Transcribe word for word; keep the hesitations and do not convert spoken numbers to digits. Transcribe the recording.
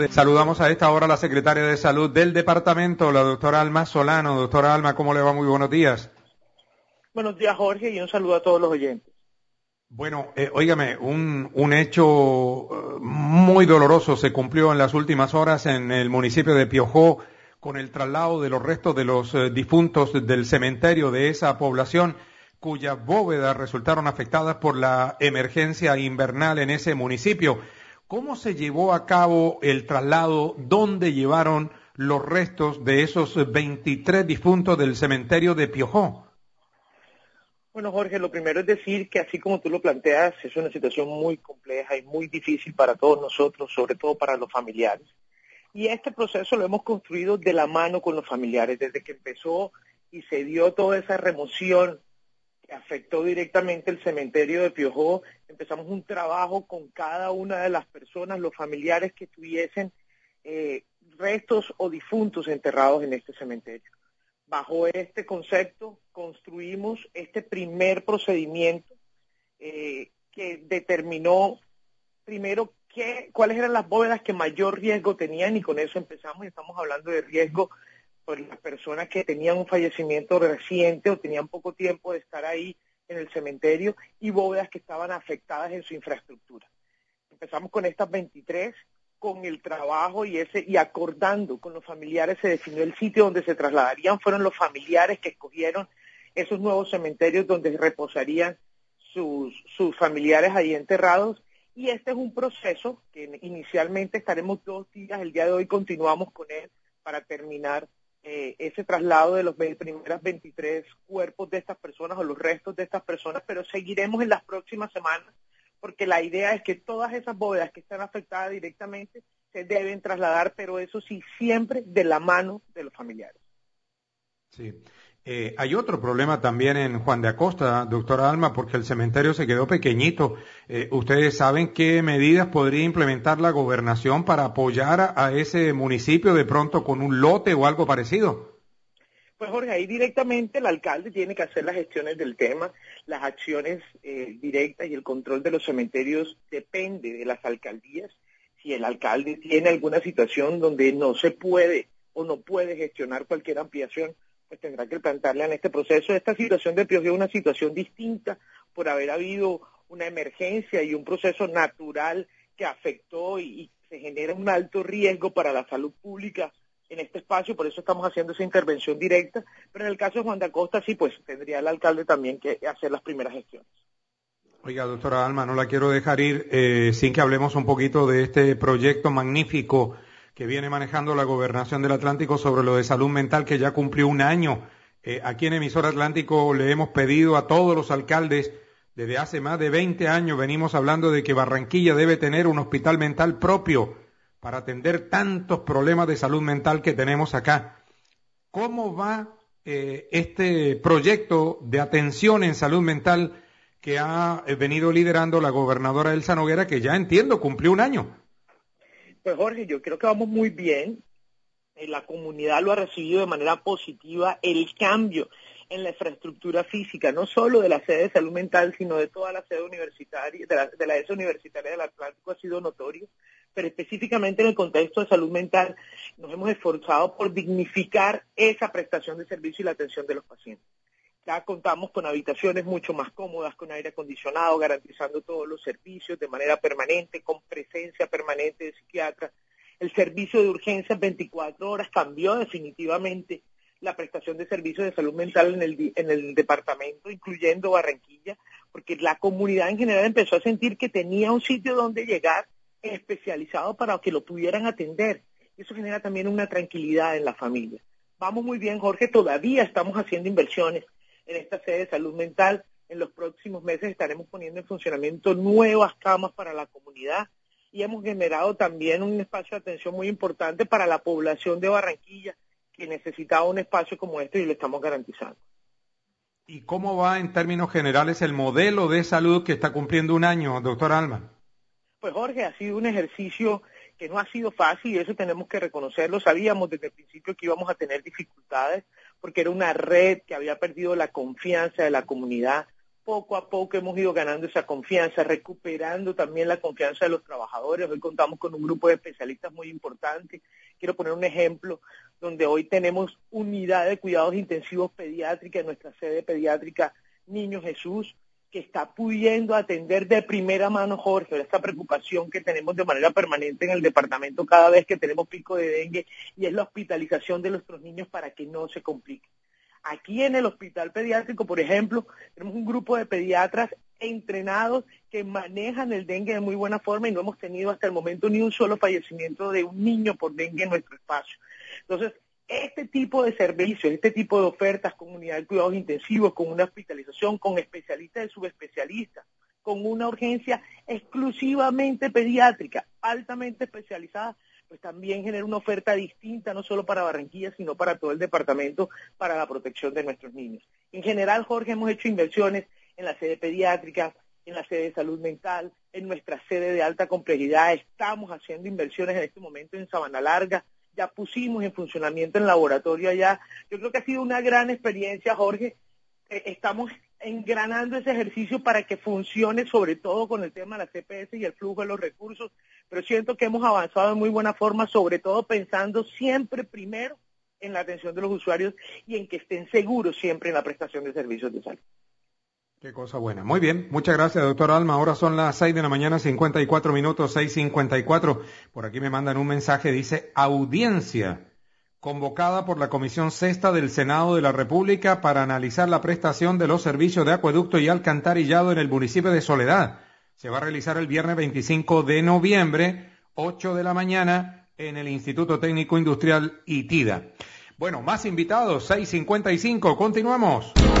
Saludamos a esta hora a la secretaria de Salud del departamento, la doctora Alma Solano. Doctora Alma, ¿cómo le va? Muy buenos días. Buenos días, Jorge, y un saludo a todos los oyentes. Bueno, eh, óigame, un, un hecho uh, muy doloroso se cumplió en las últimas horas en el municipio de Piojó con el traslado de los restos de los uh, difuntos del cementerio de esa población, cuyas bóvedas resultaron afectadas por la emergencia invernal en ese municipio. ¿Cómo se llevó a cabo el traslado? ¿Dónde llevaron los restos de esos veintitrés difuntos del cementerio de Piojó? Bueno, Jorge, lo primero es decir que así como tú lo planteas, es una situación muy compleja y muy difícil para todos nosotros, sobre todo para los familiares. Y este proceso lo hemos construido de la mano con los familiares, desde que empezó y se dio toda esa remoción que afectó directamente el cementerio de Piojó. Empezamos un trabajo con cada una de las personas, los familiares que tuviesen eh, restos o difuntos enterrados en este cementerio. Bajo este concepto construimos este primer procedimiento eh, que determinó primero qué, cuáles eran las bóvedas que mayor riesgo tenían, y con eso empezamos. Estamos hablando de riesgo por las personas que tenían un fallecimiento reciente o tenían poco tiempo de estar ahí en el cementerio, y bóvedas que estaban afectadas en su infraestructura. Empezamos con estas veintitrés. Con el trabajo y ese y acordando con los familiares se definió el sitio donde se trasladarían. Fueron los familiares que escogieron esos nuevos cementerios donde reposarían sus, sus familiares ahí enterrados, y este es un proceso que inicialmente estaremos dos días, el día de hoy continuamos con él para terminar eh, ese traslado de los primeras veintitrés cuerpos de estas personas o los restos de estas personas, pero seguiremos en las próximas semanas, porque la idea es que todas esas bóvedas que están afectadas directamente se deben trasladar, pero eso sí, siempre de la mano de los familiares. Sí. Eh, hay otro problema también en Juan de Acosta, doctora Alma, porque el cementerio se quedó pequeñito. Eh, ¿Ustedes saben qué medidas podría implementar la gobernación para apoyar a, a ese municipio de pronto con un lote o algo parecido? Pues Jorge, ahí directamente el alcalde tiene que hacer las gestiones del tema, las acciones eh, directas y el control de los cementerios depende de las alcaldías. Si el alcalde tiene alguna situación donde no se puede o no puede gestionar cualquier ampliación, pues tendrá que plantearle en este proceso. Esta situación de Piojó es una situación distinta por haber habido una emergencia y un proceso natural que afectó y, y se genera un alto riesgo para la salud pública en este espacio, por eso estamos haciendo esa intervención directa, pero en el caso de Juan de Acosta sí, pues tendría el alcalde también que hacer las primeras gestiones. Oiga, doctora Alma, no la quiero dejar ir eh, sin que hablemos un poquito de este proyecto magnífico que viene manejando la Gobernación del Atlántico sobre lo de salud mental, que ya cumplió un año. Eh, aquí en Emisora Atlántico le hemos pedido a todos los alcaldes, desde hace más de veinte años venimos hablando de que Barranquilla debe tener un hospital mental propio para atender tantos problemas de salud mental que tenemos acá. ¿Cómo va eh, este proyecto de atención en salud mental que ha venido liderando la gobernadora Elsa Noguera, que ya entiendo cumplió un año? Pues Jorge, yo creo que vamos muy bien. La comunidad lo ha recibido de manera positiva. El cambio en la infraestructura física, no solo de la sede de salud mental, sino de toda la sede universitaria, de la, de la E S A universitaria del Atlántico, ha sido notorio. Pero específicamente en el contexto de salud mental nos hemos esforzado por dignificar esa prestación de servicio y la atención de los pacientes. Ya contamos con habitaciones mucho más cómodas, con aire acondicionado, garantizando todos los servicios de manera permanente, con presencia permanente de psiquiatras. El servicio de urgencias veinticuatro horas cambió definitivamente la prestación de servicios de salud mental en el, en el departamento, incluyendo Barranquilla, porque la comunidad en general empezó a sentir que tenía un sitio donde llegar especializado para que lo pudieran atender. Eso genera también una tranquilidad en la familia. Vamos muy bien, Jorge, todavía estamos haciendo inversiones en esta sede de salud mental. En los próximos meses estaremos poniendo en funcionamiento nuevas camas para la comunidad y hemos generado también un espacio de atención muy importante para la población de Barranquilla que necesitaba un espacio como este y lo estamos garantizando. ¿Y cómo va en términos generales el modelo de salud que está cumpliendo un año, doctor Alma? Pues Jorge, ha sido un ejercicio que no ha sido fácil y eso tenemos que reconocerlo. Sabíamos desde el principio que íbamos a tener dificultades porque era una red que había perdido la confianza de la comunidad poco a poco hemos ido ganando esa confianza, recuperando también la confianza de los trabajadores. Hoy contamos con un grupo de especialistas muy importante. Quiero poner un ejemplo donde hoy tenemos unidad de cuidados intensivos pediátrica en nuestra sede pediátrica Niño Jesús, que está pudiendo atender de primera mano, Jorge, esta preocupación que tenemos de manera permanente en el departamento cada vez que tenemos pico de dengue, y es la hospitalización de nuestros niños para que no se complique. Aquí en el hospital pediátrico, por ejemplo, tenemos un grupo de pediatras entrenados que manejan el dengue de muy buena forma y no hemos tenido hasta el momento ni un solo fallecimiento de un niño por dengue en nuestro espacio. Entonces, este tipo de servicios, este tipo de ofertas con unidad de cuidados intensivos, con una hospitalización, con especialistas y subespecialistas, con una urgencia exclusivamente pediátrica, altamente especializada, pues también genera una oferta distinta, no solo para Barranquilla, sino para todo el departamento, para la protección de nuestros niños. En general, Jorge, hemos hecho inversiones en la sede pediátrica, en la sede de salud mental, en nuestra sede de alta complejidad. Estamos haciendo inversiones en este momento en Sabana Larga. Ya pusimos en funcionamiento el laboratorio allá. Yo creo que ha sido una gran experiencia, Jorge. Eh, estamos engranando ese ejercicio para que funcione, sobre todo con el tema de la C P S y el flujo de los recursos, pero siento que hemos avanzado en muy buena forma, sobre todo pensando siempre primero en la atención de los usuarios y en que estén seguros siempre en la prestación de servicios de salud. Qué cosa buena. Muy bien, muchas gracias, doctor Alma. Ahora son las seis de la mañana, cincuenta y cuatro minutos, seis cincuenta y cuatro. Por aquí me mandan un mensaje, dice, audiencia convocada por la Comisión Sexta del Senado de la República para analizar la prestación de los servicios de acueducto y alcantarillado en el municipio de Soledad. Se va a realizar el viernes veinticinco de noviembre, ocho de la mañana, en el Instituto Técnico Industrial ITIDA. Bueno, más invitados, seis cincuenta y cinco, continuamos.